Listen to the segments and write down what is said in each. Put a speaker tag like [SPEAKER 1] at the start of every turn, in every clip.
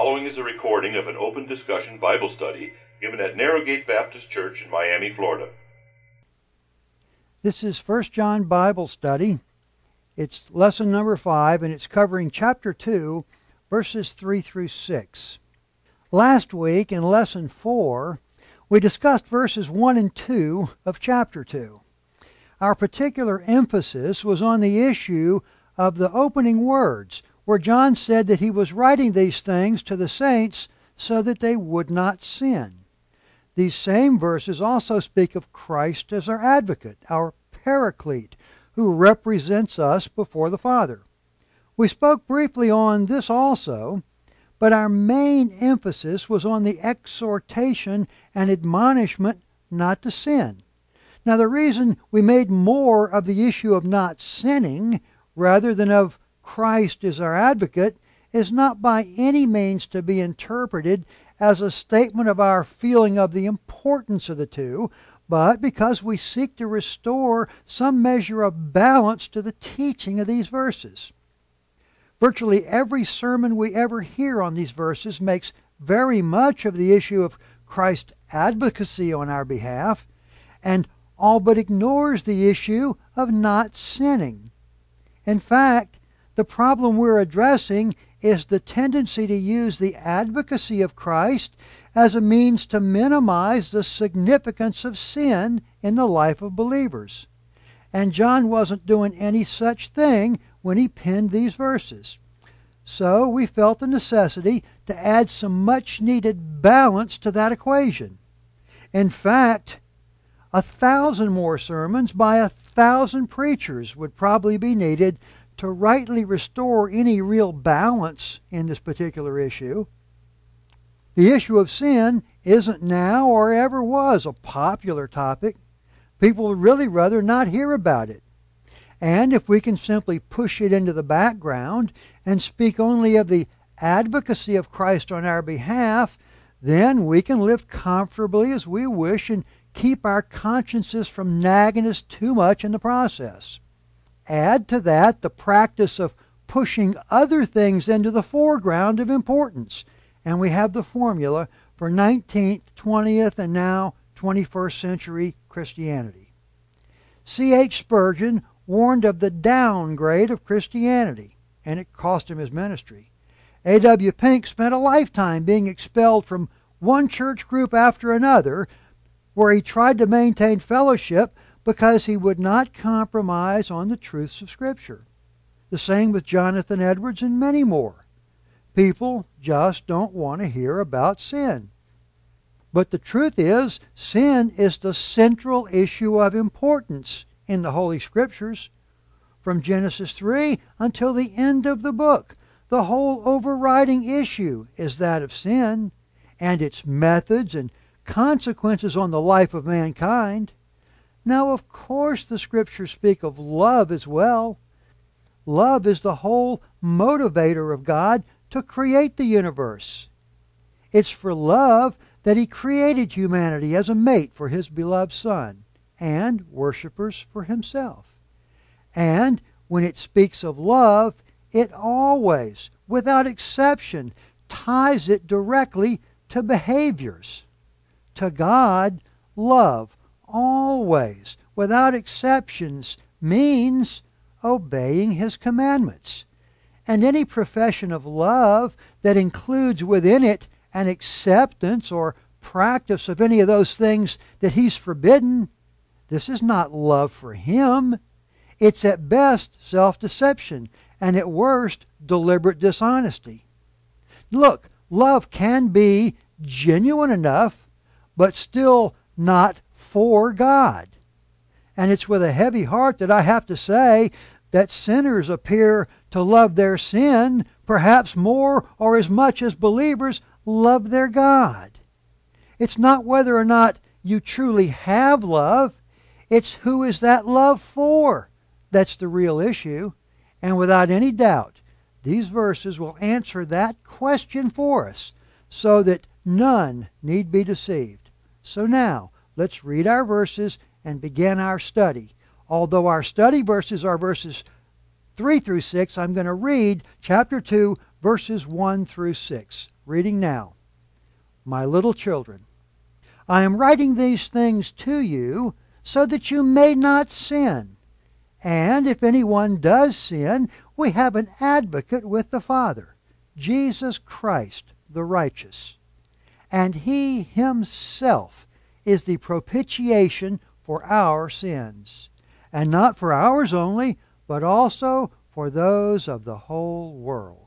[SPEAKER 1] following is a recording of an open discussion Bible study given at Narrowgate Baptist Church in Miami, Florida.
[SPEAKER 2] This is 1 John Bible Study. It's lesson number 5, and it's covering chapter 2, verses 3 through 6. Last week, in lesson 4, we discussed verses 1 and 2 of chapter 2. Our particular emphasis was on the issue of the opening words, where John said that he was writing these things to the saints so that they would not sin. These same verses also speak of Christ as our advocate, our paraclete, who represents us before the Father. We spoke briefly on this also, but our main emphasis was on the exhortation and admonishment not to sin. Now, the reason we made more of the issue of not sinning rather than of Christ is our advocate is not by any means to be interpreted as a statement of our feeling of the importance of the two, but because we seek to restore some measure of balance to the teaching of these verses. Virtually every sermon we ever hear on these verses makes very much of the issue of Christ's advocacy on our behalf, and all but ignores the issue of not sinning. In fact, the problem we're addressing is the tendency to use the advocacy of Christ as a means to minimize the significance of sin in the life of believers. And John wasn't doing any such thing when he penned these verses. So we felt the necessity to add some much-needed balance to that equation. In fact, 1,000 more sermons by 1,000 preachers would probably be needed to rightly restore any real balance in this particular issue. The issue of sin isn't now or ever was a popular topic. People would really rather not hear about it. And if we can simply push it into the background and speak only of the advocacy of Christ on our behalf, then we can live comfortably as we wish and keep our consciences from nagging us too much in the process. Add to that the practice of pushing other things into the foreground of importance, and we have the formula for 19th, 20th, and now 21st century Christianity. C.H. Spurgeon warned of the downgrade of Christianity, and it cost him his ministry. A.W. Pink spent a lifetime being expelled from one church group after another, where he tried to maintain fellowship because he would not compromise on the truths of Scripture. The same with Jonathan Edwards and many more. People just don't want to hear about sin. But the truth is, sin is the central issue of importance in the Holy Scriptures. From Genesis 3 until the end of the book, the whole overriding issue is that of sin and its methods and consequences on the life of mankind. Now, of course, the Scriptures speak of love as well. Love is the whole motivator of God to create the universe. It's for love that He created humanity as a mate for His beloved Son and worshipers for Himself. And when it speaks of love, it always, without exception, ties it directly to behaviors. To God, love always, without exceptions, means obeying His commandments. And any profession of love that includes within it an acceptance or practice of any of those things that He's forbidden, this is not love for Him. It's at best self-deception, and at worst deliberate dishonesty. Look, love can be genuine enough, but still not for God. And it's with a heavy heart that I have to say that sinners appear to love their sin perhaps more or as much as believers love their God. It's not whether or not you truly have love, it's who is that love for that's the real issue. And without any doubt, these verses will answer that question for us so that none need be deceived. So now, let's read our verses and begin our study. Although our study verses are verses 3 through 6, I'm going to read chapter 2, verses 1 through 6. reading now. My little children, I am writing these things to you so that you may not sin. And if anyone does sin, we have an advocate with the Father, Jesus Christ the righteous. And he himself is the propitiation for our sins, and not for ours only, but also for those of the whole world.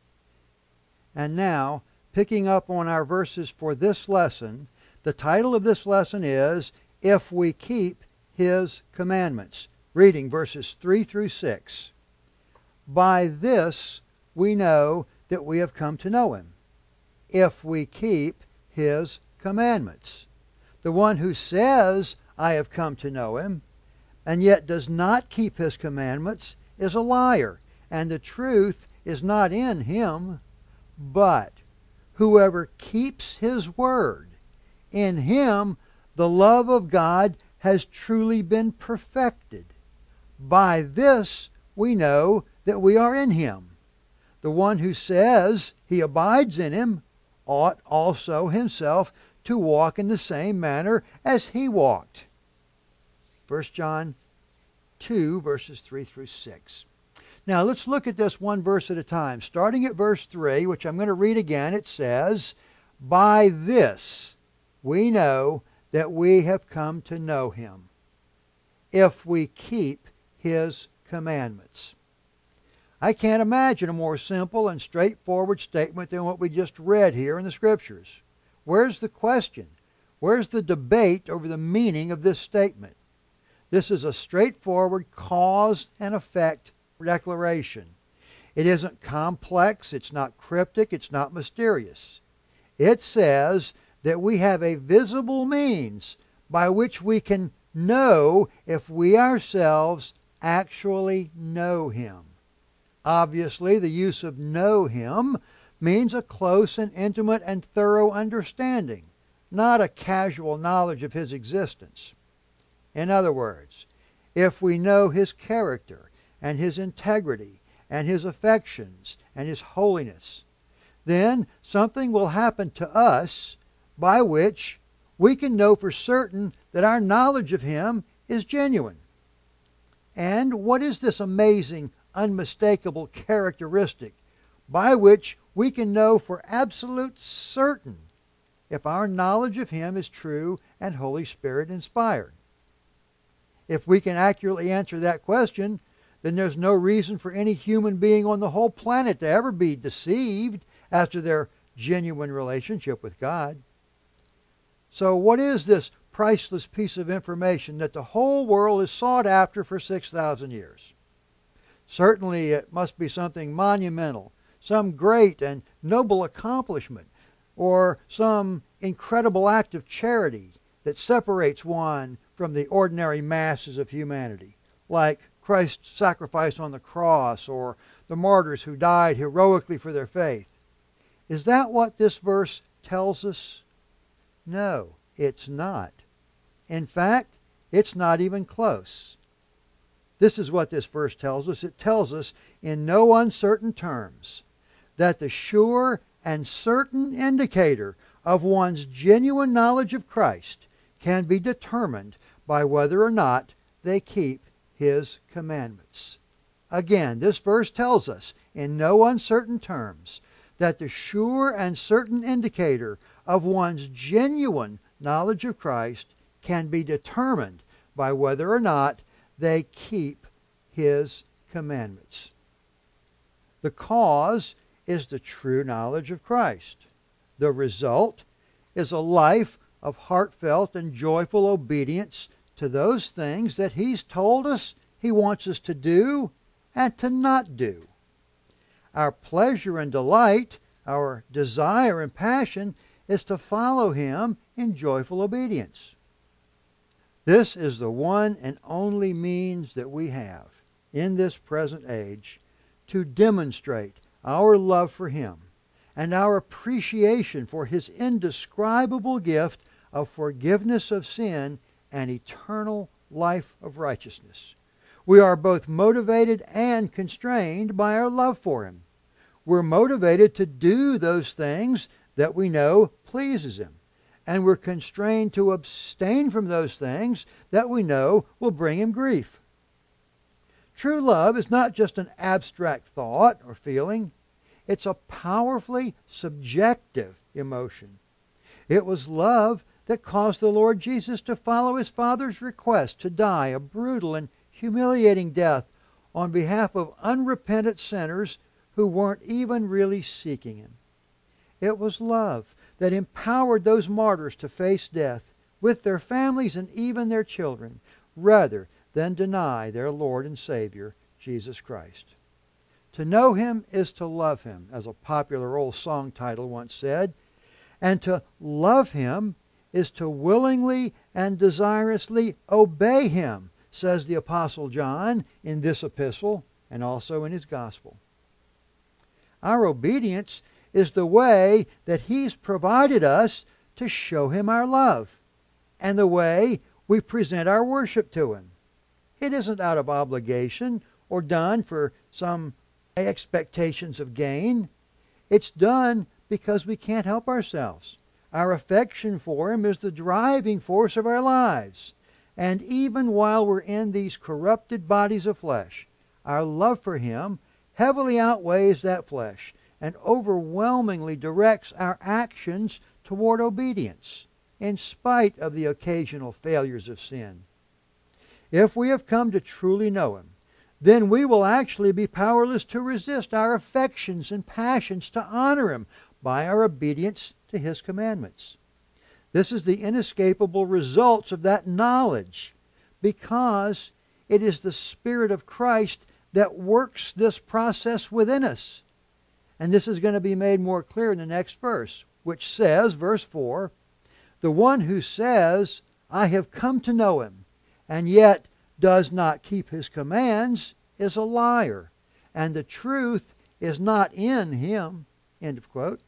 [SPEAKER 2] And now, picking up on our verses for this lesson, the title of this lesson is, If We Keep His Commandments. Reading verses 3 through 6. By this we know that we have come to know Him, if we keep His commandments. The one who says, I have come to know Him, and yet does not keep His commandments, is a liar, and the truth is not in him. But whoever keeps His word, in him the love of God has truly been perfected. By this we know that we are in Him. The one who says he abides in Him ought also himself to walk in the same manner as He walked. 1 John 2, verses 3 through 6. Now let's look at this one verse at a time. Starting at verse 3, which I'm going to read again, it says, By this we know that we have come to know Him, if we keep His commandments. I can't imagine a more simple and straightforward statement than what we just read here in the Scriptures. Where's the question? Where's the debate over the meaning of this statement? This is a straightforward cause and effect declaration. It isn't complex, it's not cryptic, it's not mysterious. It says that we have a visible means by which we can know if we ourselves actually know Him. Obviously, the use of know Him means a close and intimate and thorough understanding, not a casual knowledge of His existence. In other words, if we know His character and His integrity and His affections and His holiness, then something will happen to us by which we can know for certain that our knowledge of Him is genuine. And what is this amazing, unmistakable characteristic by which we can know for absolute certain if our knowledge of Him is true and Holy Spirit inspired? If we can accurately answer that question, then there's no reason for any human being on the whole planet to ever be deceived as to their genuine relationship with God. So what is this priceless piece of information that the whole world has sought after for 6,000 years? Certainly it must be something monumental, some great and noble accomplishment, or some incredible act of charity that separates one from the ordinary masses of humanity, like Christ's sacrifice on the cross or the martyrs who died heroically for their faith. Is that what this verse tells us? No, it's not. In fact, it's not even close. This is what this verse tells us. It tells us in no uncertain terms that the sure and certain indicator of one's genuine knowledge of Christ can be determined by whether or not they keep His commandments. Again, this verse tells us in no uncertain terms that the sure and certain indicator of one's genuine knowledge of Christ can be determined by whether or not they keep His commandments. The cause is the true knowledge of Christ. The result is a life of heartfelt and joyful obedience to those things that He's told us He wants us to do and to not do. Our pleasure and delight, our desire and passion is to follow Him in joyful obedience. This is the one and only means that we have in this present age to demonstrate our love for Him and our appreciation for His indescribable gift of forgiveness of sin and eternal life of righteousness. We are both motivated and constrained by our love for Him. we're motivated to do those things that we know pleases Him. And we're constrained to abstain from those things that we know will bring Him grief. True love is not just an abstract thought or feeling. It's a powerfully subjective emotion. It was love that caused the Lord Jesus to follow His Father's request to die a brutal and humiliating death on behalf of unrepentant sinners who weren't even really seeking Him. It was love that empowered those martyrs to face death with their families and even their children, rather than deny their Lord and Savior, Jesus Christ. To know Him is to love Him, as a popular old song title once said, and to love Him is to willingly and desirously obey Him, says the Apostle John in this epistle and also in his Gospel. Our obedience is the way that He's provided us to show Him our love, and the way we present our worship to Him. It isn't out of obligation or done for some expectations of gain. It's done because we can't help ourselves. Our affection for Him is the driving force of our lives. And even while we're in these corrupted bodies of flesh, our love for Him heavily outweighs that flesh and overwhelmingly directs our actions toward obedience, in spite of the occasional failures of sin. If we have come to truly know Him, then we will actually be powerless to resist our affections and passions to honor Him by our obedience to His commandments. This is the inescapable results of that knowledge, because it is the Spirit of Christ that works this process within us. And this is going to be made more clear in the next verse, which says, verse 4, "The one who says, 'I have come to know Him,' and yet does not keep His commands is a liar, and the truth is not in him." End of quote.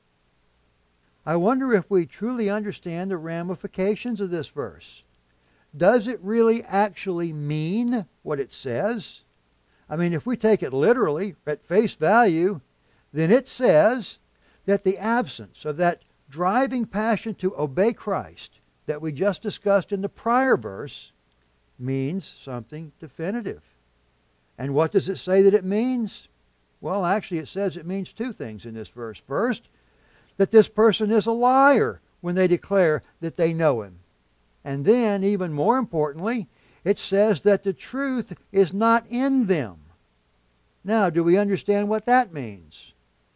[SPEAKER 2] I wonder if we truly understand the ramifications of this verse. Does it really actually mean what it says? I mean, if we take it literally, at face value, then it says that the absence of that driving passion to obey Christ that we just discussed in the prior verse means something definitive. And what does it say that it means? Well, actually it says it means two things in this verse. First, that this person is a liar when they declare that they know Him. And then, even more importantly, it says that the truth is not in them. Now, do we understand what that means?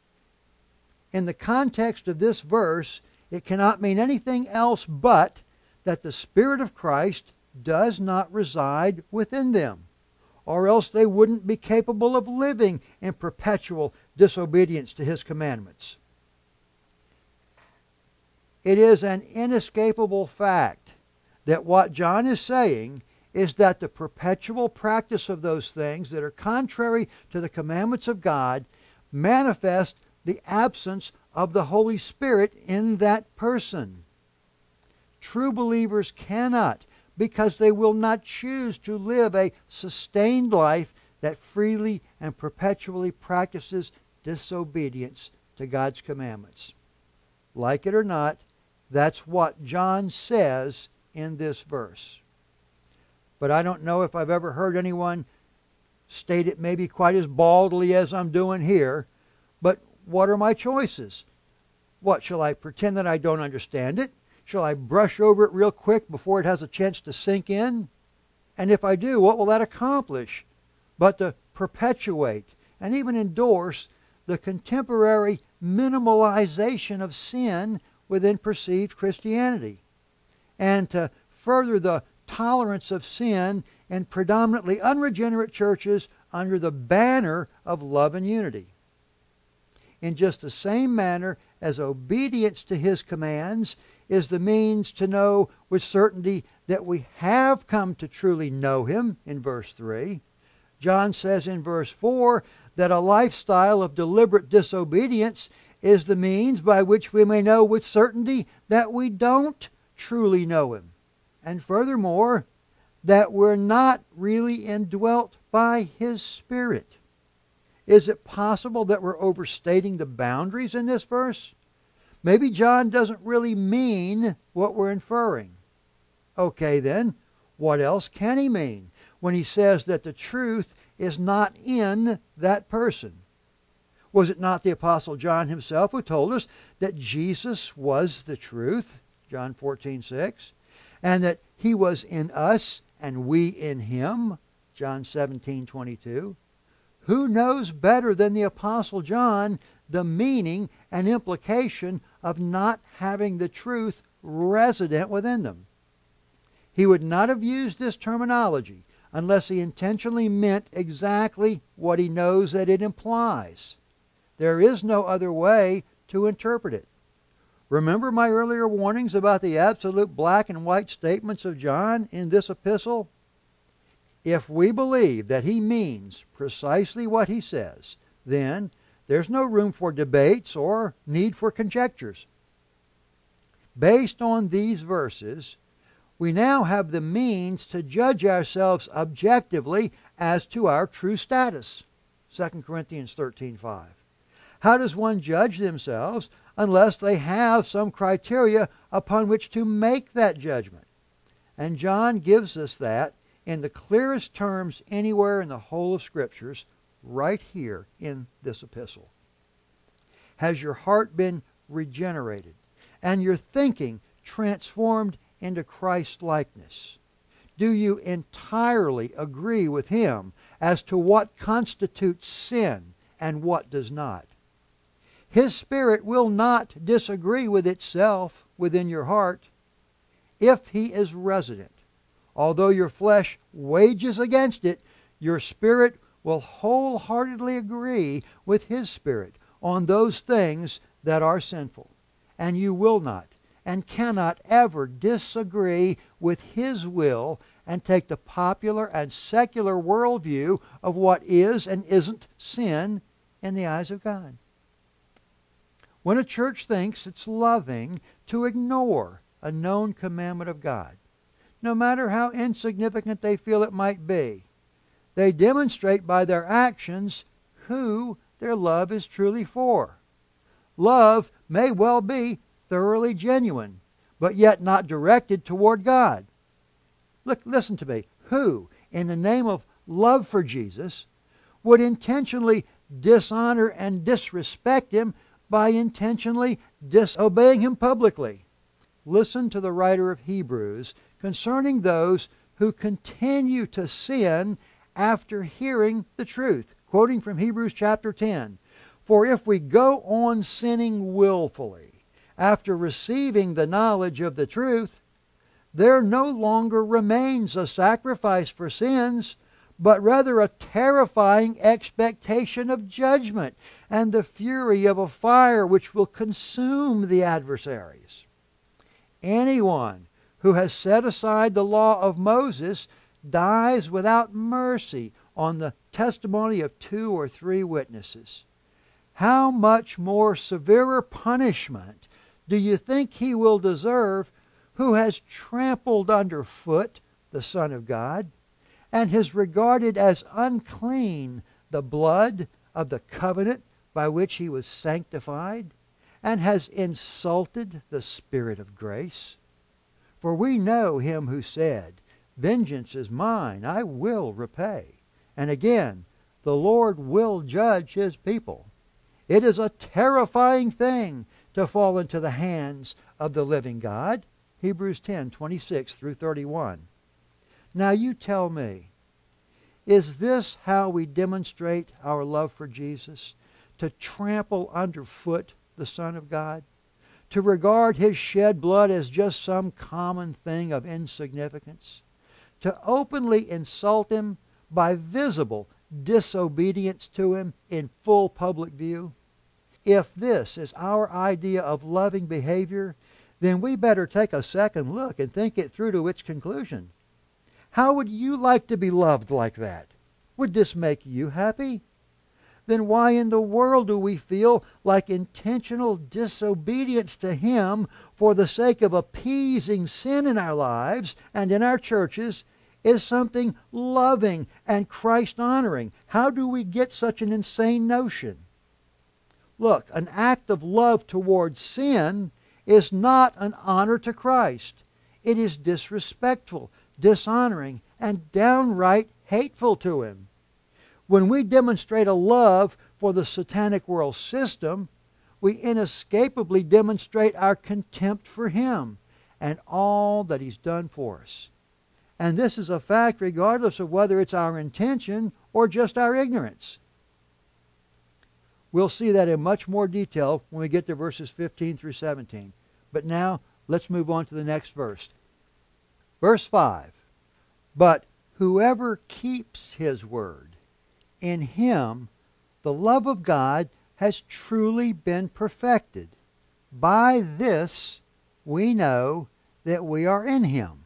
[SPEAKER 2] In the context of this verse, it cannot mean anything else but that the Spirit of Christ does not reside within them, or else they wouldn't be capable of living in perpetual disobedience to His commandments. It is an inescapable fact that what John is saying is that the perpetual practice of those things that are contrary to the commandments of God manifest the absence of the Holy Spirit in that person. True believers cannot, because they will not choose to live a sustained life that freely and perpetually practices disobedience to God's commandments. Like it or not, that's what John says in this verse. But I don't know if I've ever heard anyone state it maybe quite as baldly as I'm doing here. But what are my choices? What, shall I pretend that I don't understand it? Shall I brush over it real quick before it has a chance to sink in? And if I do, what will that accomplish? But to perpetuate and even endorse the contemporary minimalization of sin within perceived Christianity, and to further the tolerance of sin in predominantly unregenerate churches under the banner of love and unity. In just the same manner as obedience to His commands is the means to know with certainty that we have come to truly know Him, in verse 3, John says in verse 4 that a lifestyle of deliberate disobedience is the means by which we may know with certainty that we don't truly know Him. And furthermore, that we're not really indwelt by His Spirit. Is it possible that we're overstating the boundaries in this verse? Maybe John doesn't really mean what we're inferring. Okay then, what else can he mean when he says that the truth is not in that person? Was it not the Apostle John himself who told us that Jesus was the truth, John 14:6, and that he was in us and we in him, John 17:22? Who knows better than the Apostle John the meaning and implication of not having the truth resident within them? He would not have used this terminology unless he intentionally meant exactly what he knows that it implies. There is no other way to interpret it. Remember my earlier warnings about the absolute black and white statements of John in this epistle? If we believe that he means precisely what he says, then there's no room for debates or need for conjectures. Based on these verses, we now have the means to judge ourselves objectively as to our true status. 2 Corinthians 13:5. How does one judge themselves unless they have some criteria upon which to make that judgment? And John gives us that in the clearest terms anywhere in the whole of Scriptures, right here in this epistle. Has your heart been regenerated and your thinking transformed into Christ-likeness? Do you entirely agree with him as to what constitutes sin and what does not? His Spirit will not disagree with itself within your heart if he is resident. Although your flesh wages against it, your spirit will wholeheartedly agree with his Spirit on those things that are sinful. And you will not and cannot ever disagree with his will and take the popular and secular worldview of what is and isn't sin in the eyes of God. When a church thinks it's loving to ignore a known commandment of God, no matter how insignificant they feel it might be, they demonstrate by their actions who their love is truly for. Love may well be thoroughly genuine, but yet not directed toward God. Look, listen to me. Who, in the name of love for Jesus, would intentionally dishonor and disrespect him by intentionally disobeying him publicly? Listen to the writer of Hebrews concerning those who continue to sin after hearing the truth. Quoting from Hebrews chapter 10. For if we go on sinning willfully after receiving the knowledge of the truth, there no longer remains a sacrifice for sins, but rather a terrifying expectation of judgment and the fury of a fire which will consume the adversaries. Anyone who has set aside the law of Moses dies without mercy on the testimony of 2 or 3 witnesses. How much more severer punishment do you think he will deserve who has trampled underfoot the Son of God and has regarded as unclean the blood of the covenant by which he was sanctified, and has insulted the Spirit of grace? For we know him who said, "Vengeance is mine, I will repay." And again, the Lord will judge his people. It is a terrifying thing to fall into the hands of the living God. Hebrews 10:26 through 31. Now you tell me, is this how we demonstrate our love for Jesus? To trample underfoot the Son of God? To regard his shed blood as just some common thing of insignificance? To openly insult him by visible disobedience to him in full public view? If this is our idea of loving behavior, then we better take a second look and think it through to its conclusion. How would you like to be loved like that? Would this make you happy? Then why in the world do we feel like intentional disobedience to him for the sake of appeasing sin in our lives and in our churches is something loving and Christ-honoring. How do we get such an insane notion? Look, an act of love towards sin is not an honor to Christ. It is disrespectful, dishonoring, and downright hateful to Him. When we demonstrate a love for the satanic world system, we inescapably demonstrate our contempt for Him and all that He's done for us. And this is a fact regardless of whether it's our intention or just our ignorance. We'll see that in much more detail when we get to verses 15 through 17. But now, let's move on to the next verse. Verse 5. But whoever keeps His word, in him the love of God has truly been perfected. By this we know that we are in Him.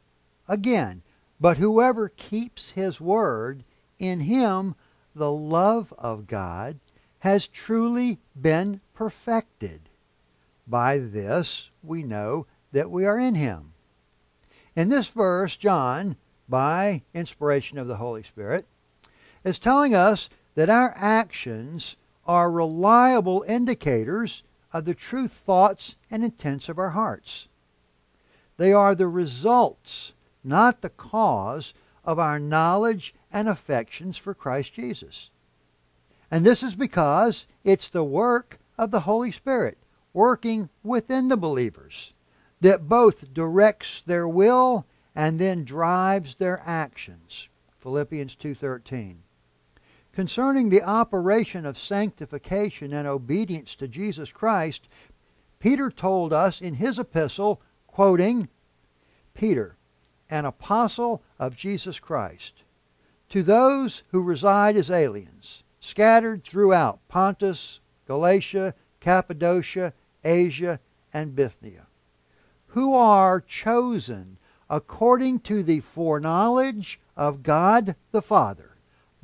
[SPEAKER 2] Again, but whoever keeps His word, in him the love of God has truly been perfected. By this we know that we are in Him. In this verse, John, by inspiration of the Holy Spirit, is telling us that our actions are reliable indicators of the true thoughts and intents of our hearts. They are the results, not the cause, of our knowledge and affections for Christ Jesus. And this is because it's the work of the Holy Spirit working within the believers that both directs their will and then drives their actions. Philippians 2:13. Concerning the operation of sanctification and obedience to Jesus Christ, Peter told us in his epistle, quoting, Peter, an apostle of Jesus Christ, to those who reside as aliens, scattered throughout Pontus, Galatia, Cappadocia, Asia, and Bithynia, who are chosen according to the foreknowledge of God the Father,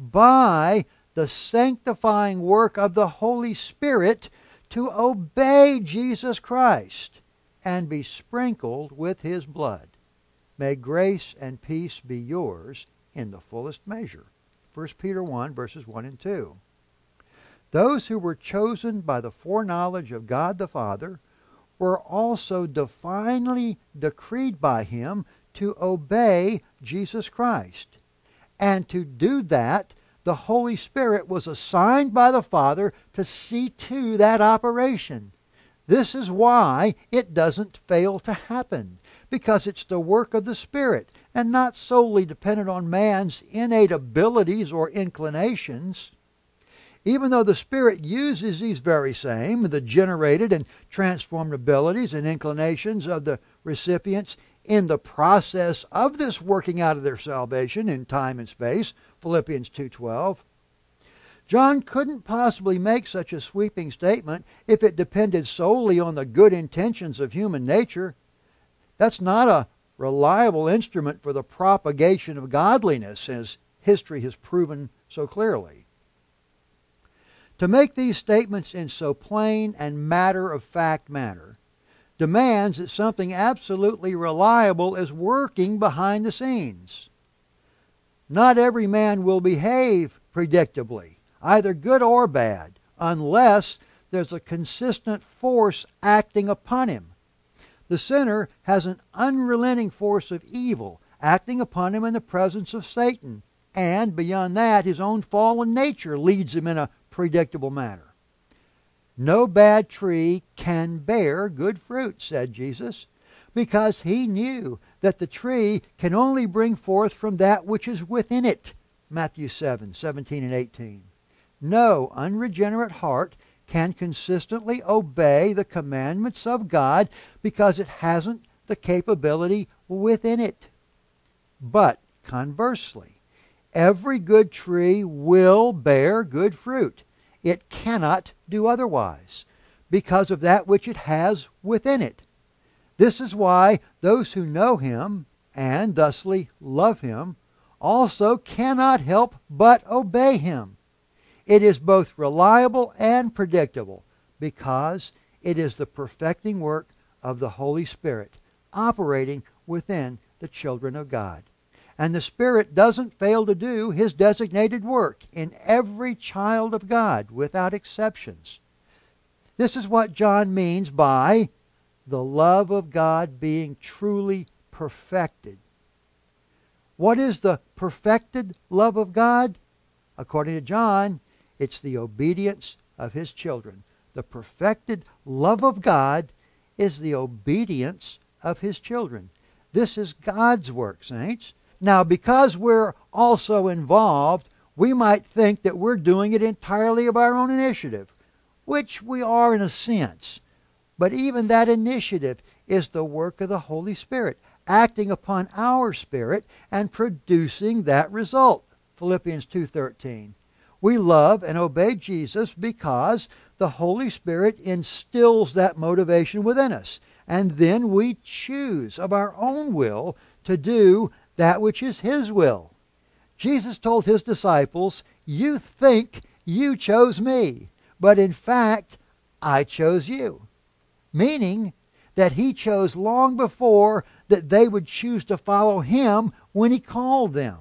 [SPEAKER 2] by the sanctifying work of the Holy Spirit, to obey Jesus Christ and be sprinkled with His blood. May grace and peace be yours in the fullest measure. 1 Peter 1, verses 1 and 2. Those who were chosen by the foreknowledge of God the Father were also divinely decreed by Him to obey Jesus Christ. And to do that, the Holy Spirit was assigned by the Father to see to that operation. This is why it doesn't fail to happen, because it's the work of the Spirit and not solely dependent on man's innate abilities or inclinations. Even though the Spirit uses these very same, the generated and transformed abilities and inclinations of the recipients in the process of this working out of their salvation in time and space, Philippians 2:12, John couldn't possibly make such a sweeping statement if it depended solely on the good intentions of human nature. That's not a reliable instrument for the propagation of godliness, as history has proven so clearly. To make these statements in so plain and matter-of-fact manner demands that something absolutely reliable is working behind the scenes. Not every man will behave predictably, either good or bad, unless there's a consistent force acting upon him. The sinner has an unrelenting force of evil acting upon him in the presence of Satan, and beyond that, his own fallen nature leads him in a predictable manner. No bad tree can bear good fruit, said Jesus, because He knew that the tree can only bring forth from that which is within it. Matthew 7:17 and 18. No unregenerate heart can consistently obey the commandments of God because it hasn't the capability within it. But conversely, every good tree will bear good fruit. It cannot do otherwise because of that which it has within it. This is why those who know Him and thusly love Him also cannot help but obey Him. It is both reliable and predictable because it is the perfecting work of the Holy Spirit operating within the children of God. And the Spirit doesn't fail to do His designated work in every child of God without exceptions. This is what John means by the love of God being truly perfected. What is the perfected love of God? According to John, it's the obedience of His children. The perfected love of God is the obedience of His children. This is God's work, saints. Now, because we're also involved, we might think that we're doing it entirely of our own initiative, which we are in a sense. But even that initiative is the work of the Holy Spirit, acting upon our spirit and producing that result. Philippians 2:13. We love and obey Jesus because the Holy Spirit instills that motivation within us. And then we choose of our own will to do that which is His will. Jesus told His disciples, "You think you chose me, but in fact, I chose you." Meaning that He chose long before that they would choose to follow Him when He called them.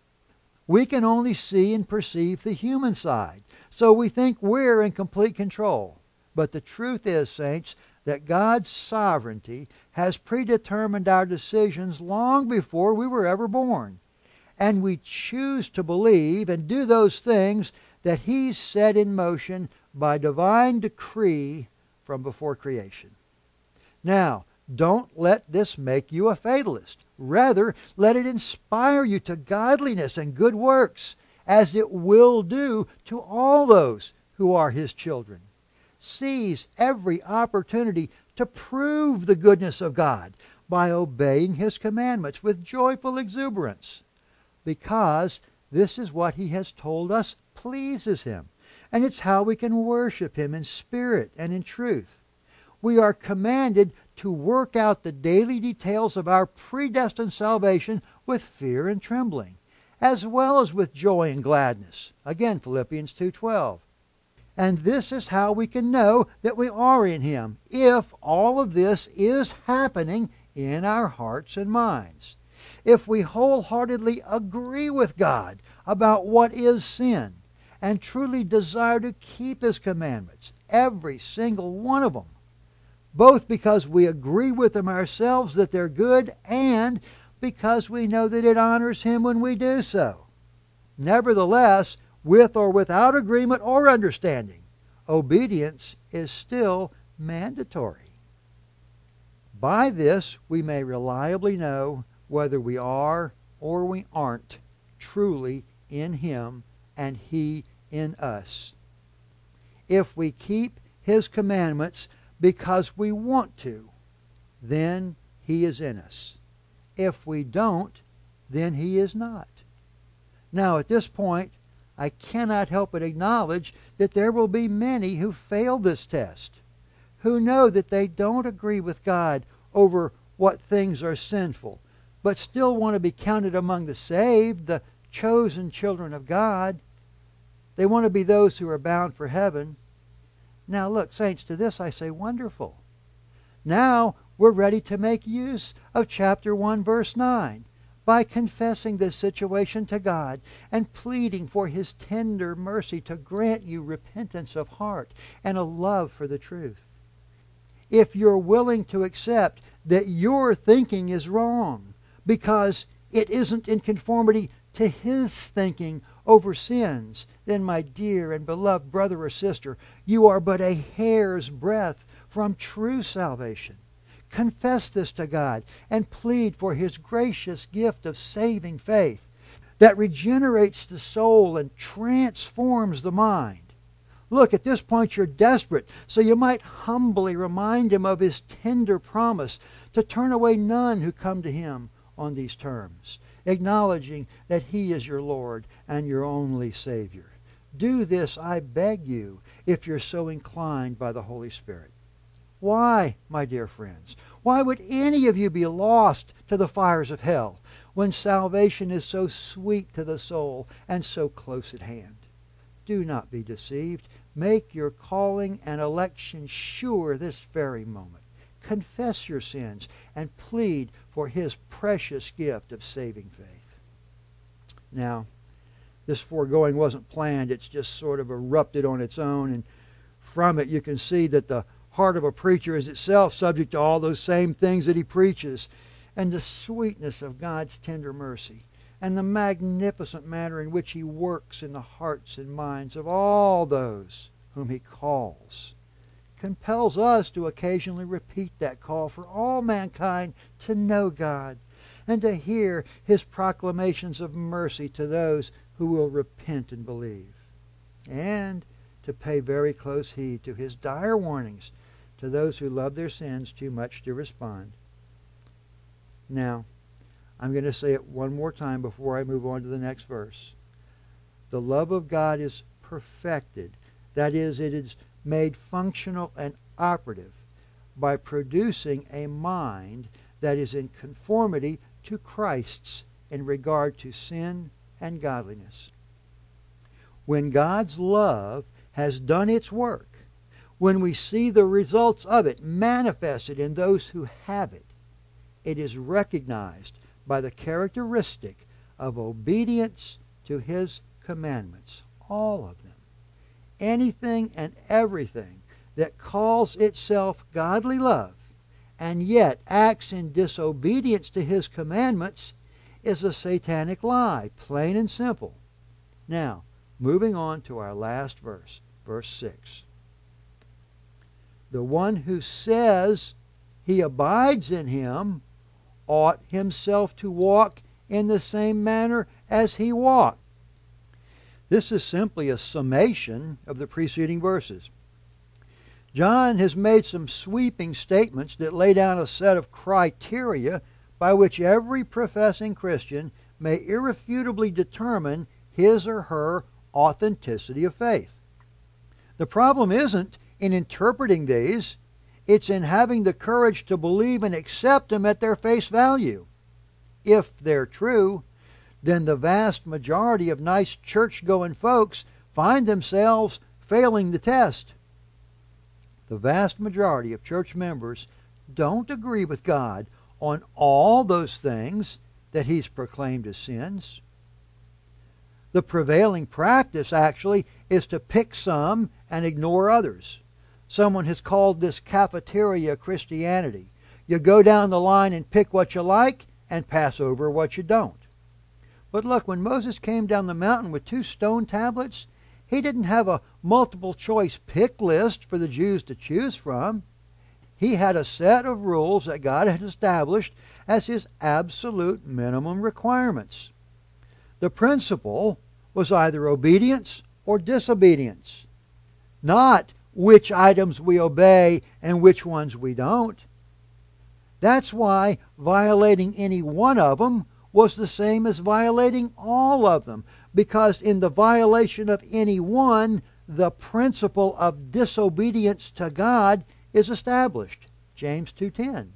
[SPEAKER 2] We can only see and perceive the human side, so we think we're in complete control. But the truth is, saints, that God's sovereignty has predetermined our decisions long before we were ever born. And we choose to believe and do those things that He's set in motion by divine decree from before creation. Now, don't let this make you a fatalist. Rather, let it inspire you to godliness and good works, as it will do to all those who are His children. Seize every opportunity to prove the goodness of God by obeying His commandments with joyful exuberance, because this is what He has told us pleases Him, and it's how we can worship Him in spirit and in truth. We are commanded to work out the daily details of our predestined salvation with fear and trembling, as well as with joy and gladness. Again, Philippians 2:12. And this is how we can know that we are in Him, if all of this is happening in our hearts and minds. If we wholeheartedly agree with God about what is sin, and truly desire to keep His commandments, every single one of them, both because we agree with them ourselves that they're good, and because we know that it honors Him when we do so. Nevertheless, with or without agreement or understanding, obedience is still mandatory. By this, we may reliably know whether we are or we aren't truly in Him and He in us. If we keep His commandments because we want to, then He is in us. If we don't, then He is not. Now, at this point, I cannot help but acknowledge that there will be many who fail this test, who know that they don't agree with God over what things are sinful, but still want to be counted among the saved, the chosen children of God. They want to be those who are bound for heaven. Now look, saints, to this I say wonderful. Now we're ready to make use of chapter 1, verse 9. By confessing this situation to God and pleading for His tender mercy to grant you repentance of heart and a love for the truth. If you're willing to accept that your thinking is wrong because it isn't in conformity to His thinking over sins, then my dear and beloved brother or sister, you are but a hair's breadth from true salvation. Confess this to God and plead for His gracious gift of saving faith that regenerates the soul and transforms the mind. Look, at this point you're desperate, so you might humbly remind Him of His tender promise to turn away none who come to Him on these terms, acknowledging that He is your Lord and your only Savior. Do this, I beg you, if you're so inclined by the Holy Spirit. Why, my dear friends, why would any of you be lost to the fires of hell when salvation is so sweet to the soul and so close at hand? Do not be deceived. Make your calling and election sure this very moment. Confess your sins and plead for His precious gift of saving faith. Now, this foregoing wasn't planned. It's just sort of erupted on its own, and from it you can see that the heart of a preacher is itself subject to all those same things that he preaches, and the sweetness of God's tender mercy, and the magnificent manner in which he works in the hearts and minds of all those whom he calls, compels us to occasionally repeat that call for all mankind to know God and to hear his proclamations of mercy to those who will repent and believe, and to pay very close heed to his dire warnings to those who love their sins too much to respond. Now, I'm going to say it one more time before I move on to the next verse. The love of God is perfected. That is, it is made functional and operative by producing a mind that is in conformity to Christ's in regard to sin and godliness. When God's love has done its work, when we see the results of it manifested in those who have it, it is recognized by the characteristic of obedience to his commandments, all of them. Anything and everything that calls itself godly love and yet acts in disobedience to his commandments is a satanic lie, plain and simple. Now, moving on to our last verse, verse 6. The one who says he abides in him ought himself to walk in the same manner as he walked. This is simply a summation of the preceding verses. John has made some sweeping statements that lay down a set of criteria by which every professing Christian may irrefutably determine his or her authenticity of faith. The problem isn't in interpreting these, it's in having the courage to believe and accept them at their face value. If they're true, then the vast majority of nice church-going folks find themselves failing the test. The vast majority of church members don't agree with God on all those things that he's proclaimed as sins. The prevailing practice, actually, is to pick some and ignore others. Someone has called this cafeteria Christianity. You go down the line and pick what you like and pass over what you don't. But look, when Moses came down the mountain with 2 stone tablets, he didn't have a multiple choice pick list for the Jews to choose from. He had a set of rules that God had established as his absolute minimum requirements. The principle was either obedience or disobedience, not which items we obey and which ones we don't. That's why violating any one of them was the same as violating all of them, because in the violation of any one, the principle of disobedience to God is established. James 2:10.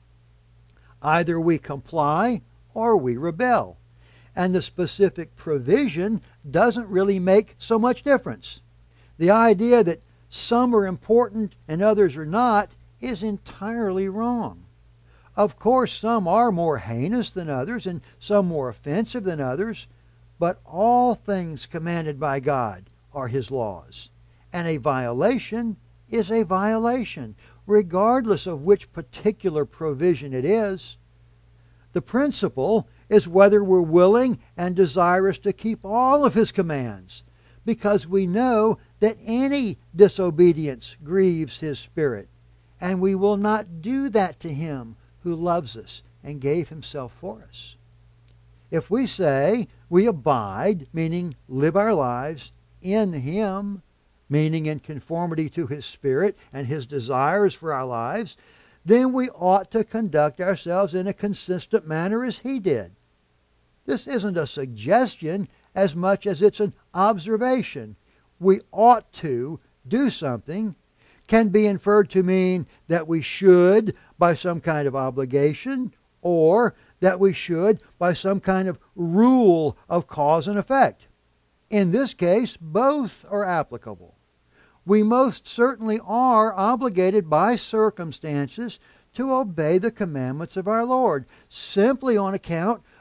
[SPEAKER 2] Either we comply or we rebel. And the specific provision doesn't really make so much difference. The idea that some are important and others are not is entirely wrong. Of course, some are more heinous than others and some more offensive than others, but all things commanded by God are his laws. And a violation is a violation, regardless of which particular provision it is. The principle is whether we're willing and desirous to keep all of his commands, because we know that any disobedience grieves his spirit, and we will not do that to him who loves us and gave himself for us. If we say we abide, meaning live our lives in him, meaning in conformity to his spirit and his desires for our lives, then we ought to conduct ourselves in a consistent manner as he did. This isn't a suggestion as much as it's an observation. We ought to do something can be inferred to mean that we should by some kind of obligation, or that we should by some kind of rule of cause and effect. In this case, both are applicable. We most certainly are obligated by circumstances to obey the commandments of our Lord, simply on account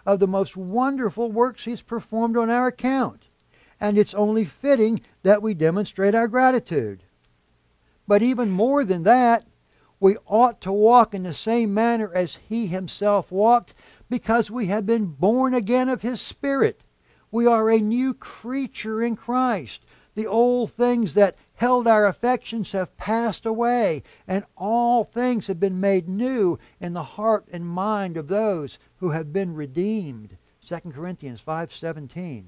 [SPEAKER 2] of the most wonderful works He's performed on our account, and it's only fitting that we demonstrate our gratitude. But even more than that, we ought to walk in the same manner as He Himself walked, because we have been born again of His Spirit. We are a new creature in Christ. The old things that held our affections have passed away, and all things have been made new in the heart and mind of those who have been redeemed. 2 Corinthians 5:17.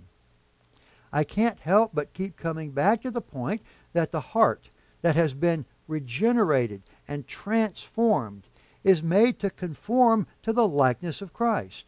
[SPEAKER 2] I can't help but keep coming back to the point that the heart that has been regenerated and transformed is made to conform to the likeness of Christ.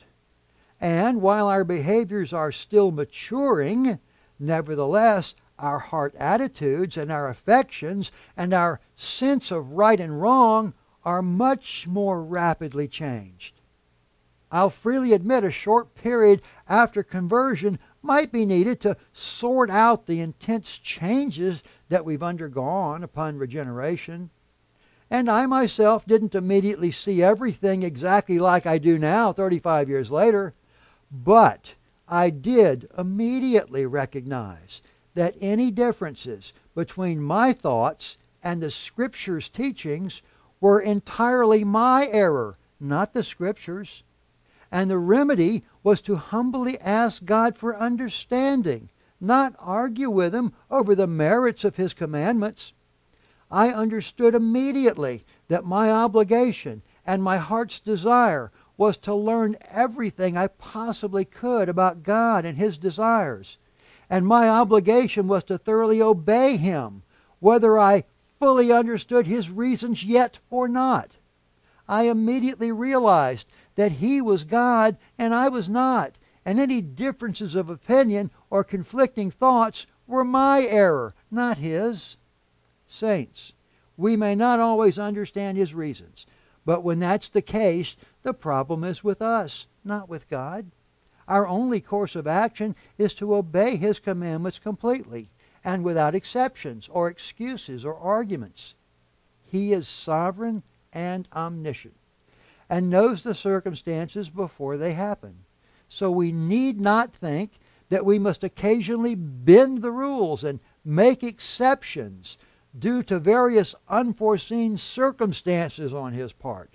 [SPEAKER 2] And while our behaviors are still maturing, nevertheless, our heart attitudes and our affections and our sense of right and wrong are much more rapidly changed. I'll freely admit a short period after conversion might be needed to sort out the intense changes that we've undergone upon regeneration. And I myself didn't immediately see everything exactly like I do now 35 years later, but I did immediately recognize that any differences between my thoughts and the Scripture's teachings were entirely my error, not the Scripture's. And the remedy was to humbly ask God for understanding, not argue with Him over the merits of His commandments. I understood immediately that my obligation and my heart's desire was to learn everything I possibly could about God and His desires. And my obligation was to thoroughly obey Him, whether I fully understood His reasons yet or not. I immediately realized that He was God and I was not, and any differences of opinion or conflicting thoughts were my error, not His. Saints, we may not always understand His reasons, but when that's the case, the problem is with us, not with God. Our only course of action is to obey His commandments completely and without exceptions or excuses or arguments. He is sovereign and omniscient and knows the circumstances before they happen. So we need not think that we must occasionally bend the rules and make exceptions due to various unforeseen circumstances on His part.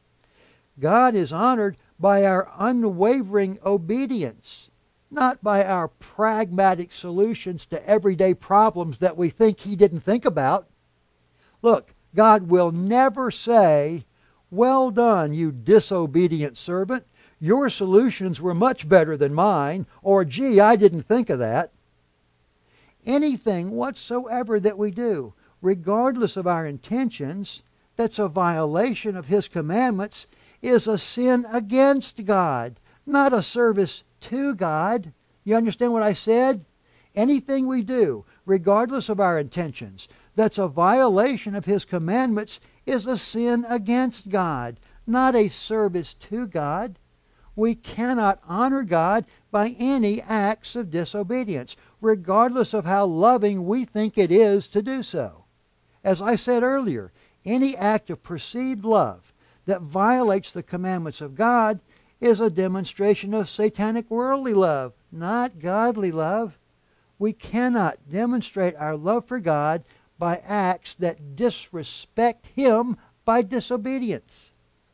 [SPEAKER 2] God is honored by our unwavering obedience, not by our pragmatic solutions to everyday problems that we think He didn't think about. Look, God will never say, "Well done, you disobedient servant. Your solutions were much better than mine," or "Gee, I didn't think of that." Anything whatsoever that we do, regardless of our intentions, that's a violation of His commandments, is a sin against God, not a service to God. You understand what I said? Anything we do, regardless of our intentions, that's a violation of His commandments is a sin against God, not a service to God. We cannot honor God by any acts of disobedience, regardless of how loving we think it is to do so. As I said earlier, any act of perceived love that violates the commandments of God is a demonstration of satanic worldly love, not godly love. We cannot demonstrate our love for God by acts that disrespect Him by disobedience.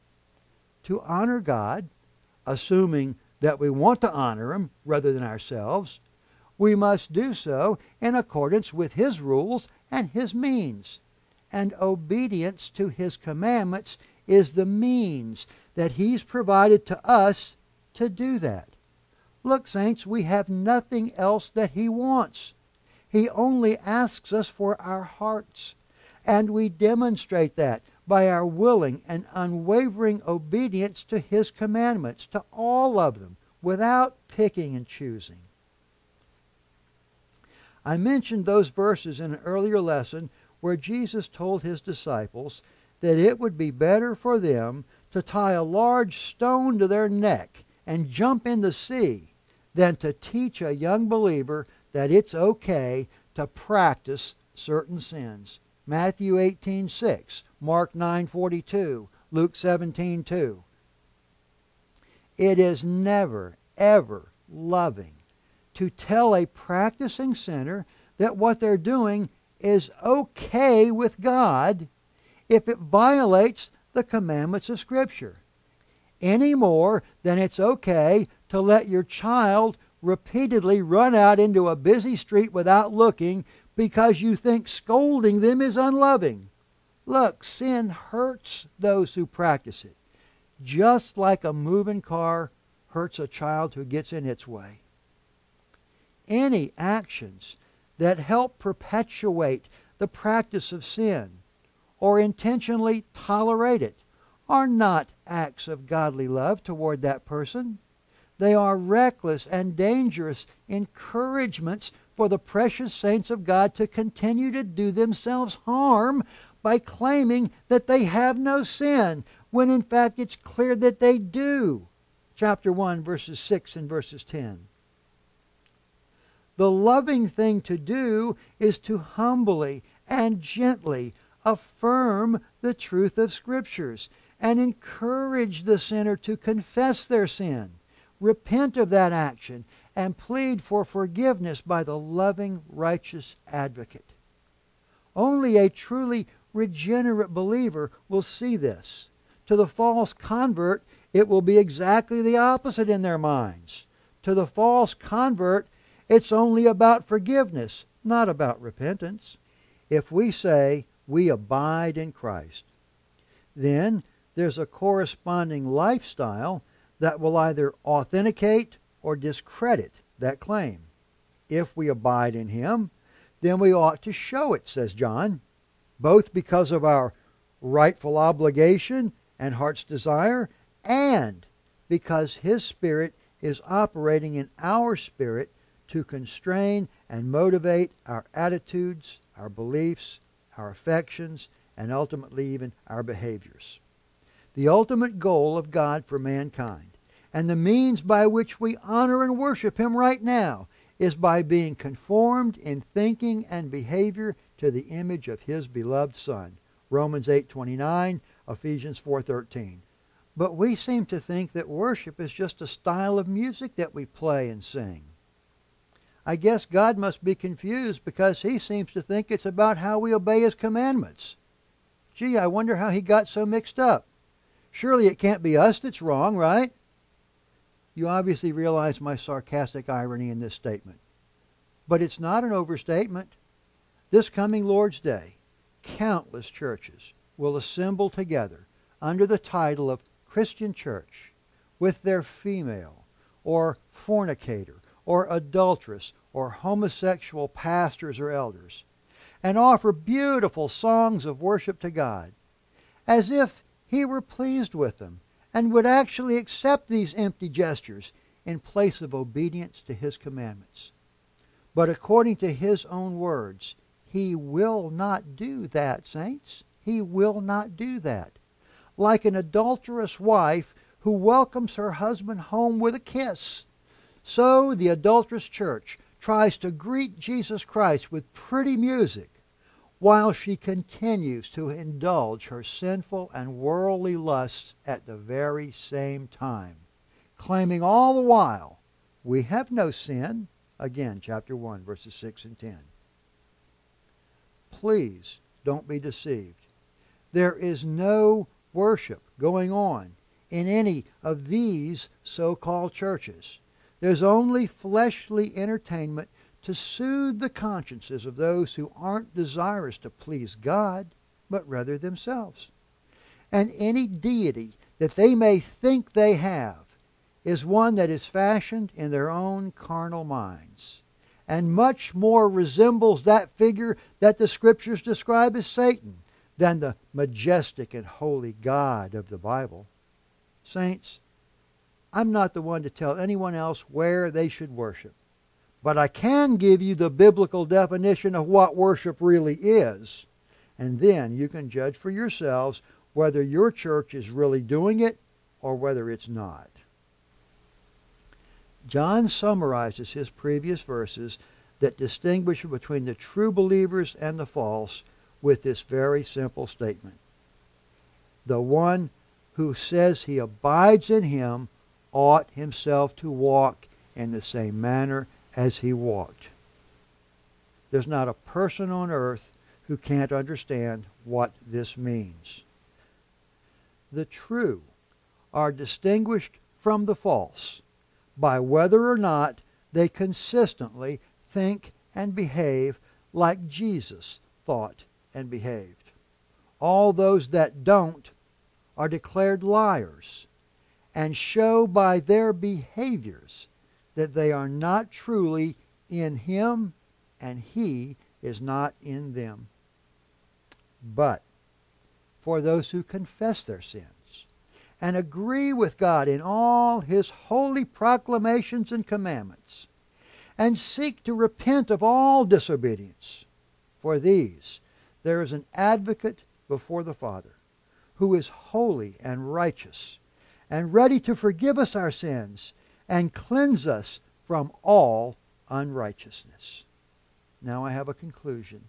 [SPEAKER 2] To honor God, assuming that we want to honor Him rather than ourselves, we must do so in accordance with His rules and His means. And obedience to His commandments is the means that He's provided to us to do that. Look, saints, we have nothing else that He wants. He only asks us for our hearts, and we demonstrate that by our willing and unwavering obedience to His commandments, to all of them, without picking and choosing. I mentioned those verses in an earlier lesson where Jesus told His disciples that it would be better for them to tie a large stone to their neck and jump in the sea than to teach a young believer that it's okay to practice certain sins. Matthew 18:6, Mark 9:42, Luke 17:2. It is never, ever loving to tell a practicing sinner that what they're doing is okay with God if it violates the commandments of Scripture, any more than it's okay to let your child repeatedly run out into a busy street without looking because you think scolding them is unloving. Look, sin hurts those who practice it, just like a moving car hurts a child who gets in its way. Any actions that help perpetuate the practice of sin or intentionally tolerate it are not acts of godly love toward that person. They are reckless and dangerous encouragements for the precious saints of God to continue to do themselves harm by claiming that they have no sin, when in fact it's clear that they do. Chapter 1, verses 6 and verses 10. The loving thing to do is to humbly and gently affirm the truth of Scriptures and encourage the sinner to confess their sin, repent of that action, and plead for forgiveness by the loving, righteous advocate. Only a truly regenerate believer will see this. To the false convert, it will be exactly the opposite in their minds. To the false convert, it's only about forgiveness, not about repentance. If we say we abide in Christ, then there's a corresponding lifestyle that will either authenticate or discredit that claim. If we abide in Him, then we ought to show it, says John, both because of our rightful obligation and heart's desire, and because His Spirit is operating in our spirit to constrain and motivate our attitudes, our beliefs, our affections, and ultimately even our behaviors. The ultimate goal of God for mankind, and the means by which we honor and worship Him right now, is by being conformed in thinking and behavior to the image of His beloved Son. Romans 8:29, Ephesians 4:13. But we seem to think that worship is just a style of music that we play and sing. I guess God must be confused because He seems to think it's about how we obey His commandments. Gee, I wonder how He got so mixed up. Surely it can't be us that's wrong, right? You obviously realize my sarcastic irony in this statement. But it's not an overstatement. This coming Lord's Day, countless churches will assemble together under the title of Christian Church with their female or fornicator or adulteress or homosexual pastors or elders and offer beautiful songs of worship to God as if He were pleased with them and would actually accept these empty gestures in place of obedience to His commandments. But according to His own words, He will not do that, saints. He will not do that. Like an adulterous wife who welcomes her husband home with a kiss, so the adulterous church tries to greet Jesus Christ with pretty music while she continues to indulge her sinful and worldly lusts at the very same time, claiming all the while, we have no sin. Again, chapter 1, verses 6 and 10. Please don't be deceived. There is no worship going on in any of these so-called churches. There's only fleshly entertainment to soothe the consciences of those who aren't desirous to please God, but rather themselves. And any deity that they may think they have is one that is fashioned in their own carnal minds, and much more resembles that figure that the Scriptures describe as Satan than the majestic and holy God of the Bible. Saints, I'm not the one to tell anyone else where they should worship. But I can give you the biblical definition of what worship really is. And then you can judge for yourselves whether your church is really doing it or whether it's not. John summarizes his previous verses that distinguish between the true believers and the false with this very simple statement. The one who says he abides in Him ought himself to walk in the same manner as he walked. There's not a person on earth who can't understand what this means. The true are distinguished from the false by whether or not they consistently think and behave like Jesus thought and behaved. All those that don't are declared liars and show by their behaviors that they are not truly in Him and He is not in them. But for those who confess their sins and agree with God in all His holy proclamations and commandments, and seek to repent of all disobedience, for these there is an advocate before the Father, who is holy and righteous, and ready to forgive us our sins and cleanse us from all unrighteousness. Now I have a conclusion.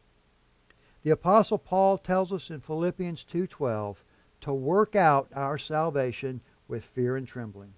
[SPEAKER 2] The Apostle Paul tells us in Philippians 2:12 to work out our salvation with fear and trembling.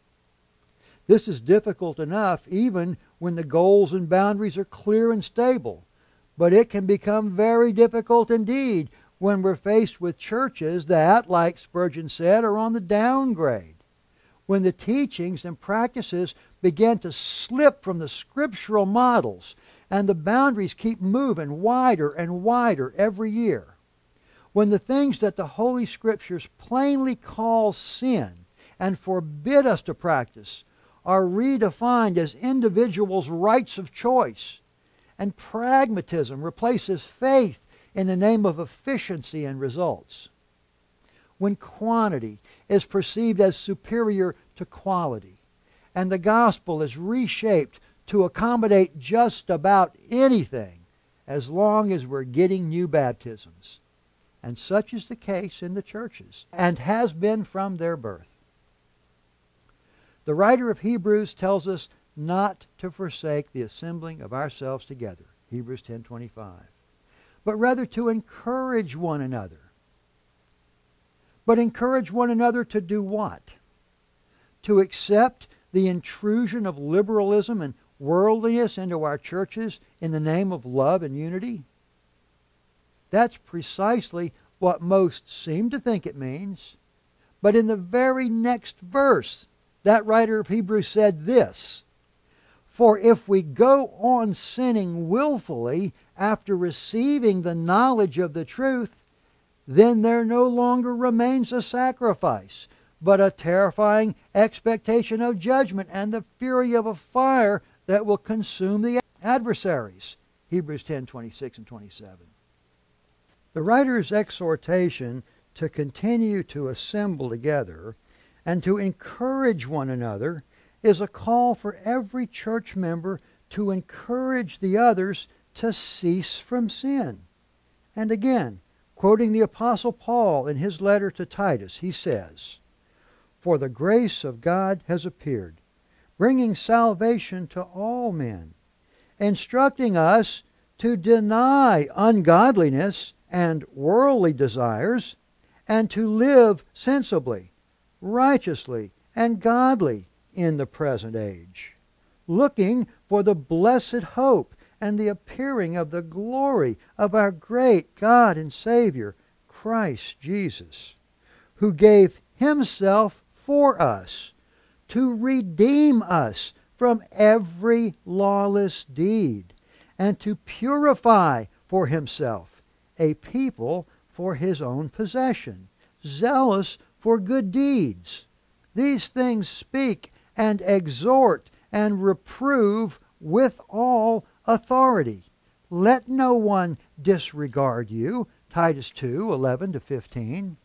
[SPEAKER 2] This is difficult enough even when the goals and boundaries are clear and stable, but it can become very difficult indeed when we're faced with churches that, like Spurgeon said, are on the downgrade. When the teachings and practices begin to slip from the scriptural models and the boundaries keep moving wider and wider every year. When the things that the Holy Scriptures plainly call sin and forbid us to practice are redefined as individuals' rights of choice, and pragmatism replaces faith in the name of efficiency and results. When quantity is perceived as superior to quality, and the gospel is reshaped to accommodate just about anything as long as we're getting new baptisms. And such is the case in the churches, and has been from their birth. The writer of Hebrews tells us not to forsake the assembling of ourselves together, Hebrews 10:25, but rather to encourage one another. But encourage one another to do what? To accept the intrusion of liberalism and worldliness into our churches in the name of love and unity? That's precisely what most seem to think it means. But in the very next verse, that writer of Hebrews said this: "For if we go on sinning willfully after receiving the knowledge of the truth, then there no longer remains a sacrifice, but a terrifying expectation of judgment and the fury of a fire that will consume the adversaries." Hebrews 10:26 and 27. The writer's exhortation to continue to assemble together and to encourage one another is a call for every church member to encourage the others to cease from sin. And again, quoting the Apostle Paul in his letter to Titus, he says, "For the grace of God has appeared, bringing salvation to all men, instructing us to deny ungodliness and worldly desires, and to live sensibly, righteously, and godly in the present age, looking for the blessed hope and the appearing of the glory of our great God and Savior, Christ Jesus, who gave Himself for us to redeem us from every lawless deed, and to purify for Himself a people for His own possession, zealous for good deeds. These things speak and exhort and reprove with all authority. Let no one disregard you." Titus 2:11-15.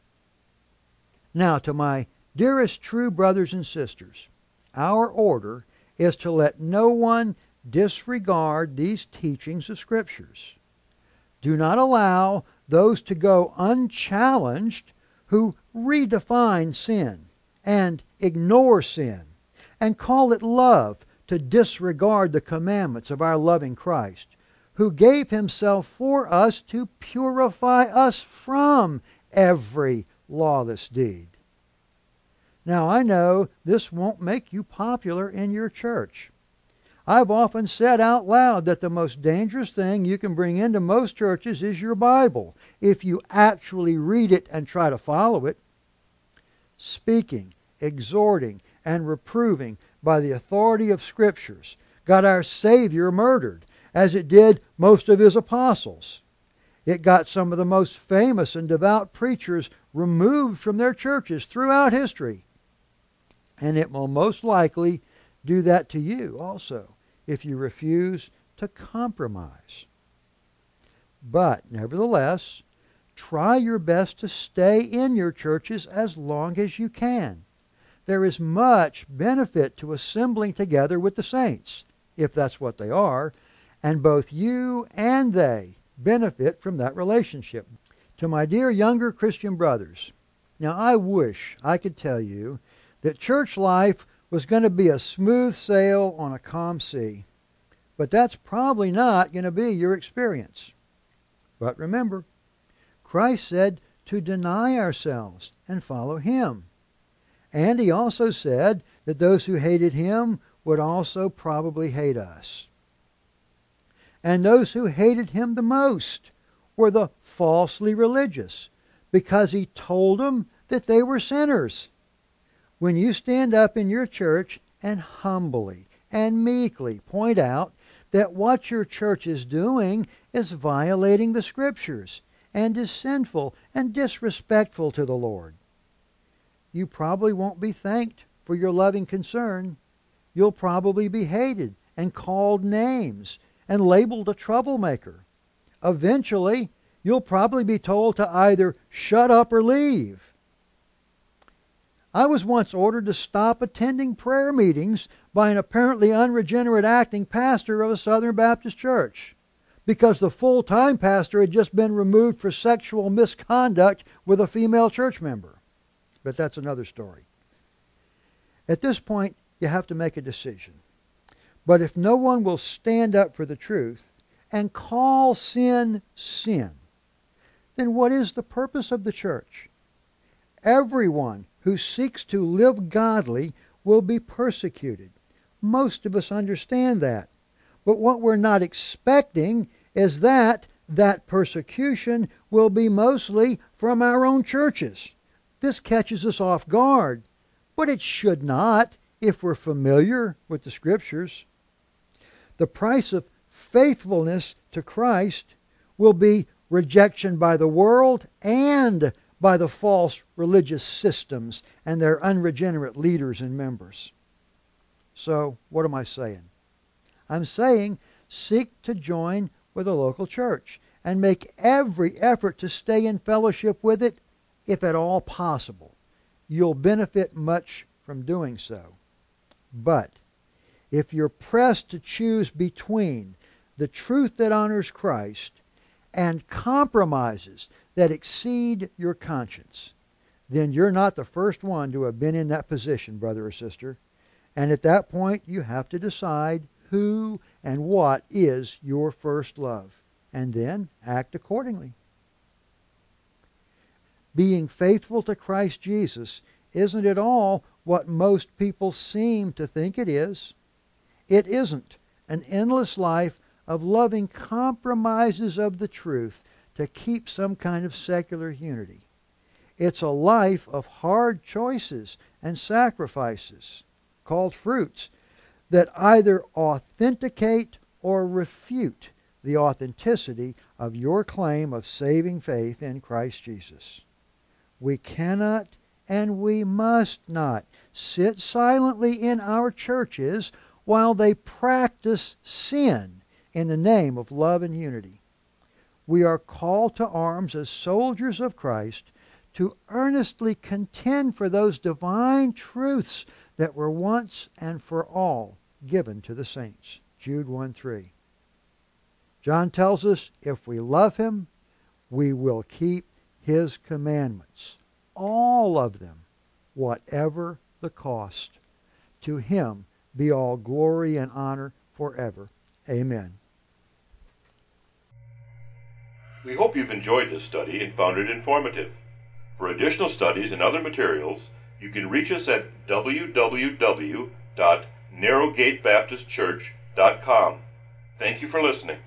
[SPEAKER 2] Now, to my dearest true brothers and sisters, our order is to let no one disregard these teachings of Scriptures. Do not allow those to go unchallenged who redefine sin and ignore sin and call it love to disregard the commandments of our loving Christ, who gave Himself for us to purify us from every lawless deed. Now, I know this won't make you popular in your church. I've often said out loud that the most dangerous thing you can bring into most churches is your Bible, if you actually read it and try to follow it. Speaking, exhorting, and reproving by the authority of Scriptures got our Savior murdered, as it did most of His apostles. It got some of the most famous and devout preachers removed from their churches throughout history. And it will most likely do that to you also, if you refuse to compromise. But, nevertheless, try your best to stay in your churches as long as you can. There is much benefit to assembling together with the saints, if that's what they are, and both you and they benefit from that relationship. To my dear younger Christian brothers, now I wish I could tell you that church life was going to be a smooth sail on a calm sea. But that's probably not going to be your experience. But remember, Christ said to deny ourselves and follow Him. And He also said that those who hated Him would also probably hate us. And those who hated Him the most were the falsely religious, because He told them that they were sinners. When you stand up in your church and humbly and meekly point out that what your church is doing is violating the Scriptures and is sinful and disrespectful to the Lord, you probably won't be thanked for your loving concern. You'll probably be hated and called names and labeled a troublemaker. Eventually, you'll probably be told to either shut up or leave. I was once ordered to stop attending prayer meetings by an apparently unregenerate acting pastor of a Southern Baptist church, because the full-time pastor had just been removed for sexual misconduct with a female church member. But that's another story. At this point, you have to make a decision. But if no one will stand up for the truth and call sin, sin, then what is the purpose of the church? Everyone who seeks to live godly will be persecuted. Most of us understand that. But what we're not expecting is that persecution will be mostly from our own churches. This catches us off guard, but it should not if we're familiar with the Scriptures. The price of faithfulness to Christ will be rejection by the world and by the false religious systems and their unregenerate leaders and members. So, what am I saying? I'm saying seek to join with a local church and make every effort to stay in fellowship with it, if at all possible. You'll benefit much from doing so. But if you're pressed to choose between the truth that honors Christ and compromises that exceed your conscience, then you're not the first one to have been in that position, brother or sister. And at that point, you have to decide who and what is your first love, and then act accordingly. Being faithful to Christ Jesus isn't at all what most people seem to think it is. It isn't an endless life of loving compromises of the truth to keep some kind of secular unity. It's a life of hard choices and sacrifices, called fruits, that either authenticate or refute the authenticity of your claim of saving faith in Christ Jesus. We cannot and we must not sit silently in our churches while they practice sin in the name of love and unity. We are called to arms as soldiers of Christ to earnestly contend for those divine truths that were once and for all given to the saints. Jude 1:3. John tells us if we love Him, we will keep His commandments, all of them, whatever the cost. To Him be all glory and honor forever. Amen.
[SPEAKER 1] We hope you've enjoyed this study and found it informative. For additional studies and other materials, You can reach us at www.narrowgatebaptistchurch.com. Thank you for listening.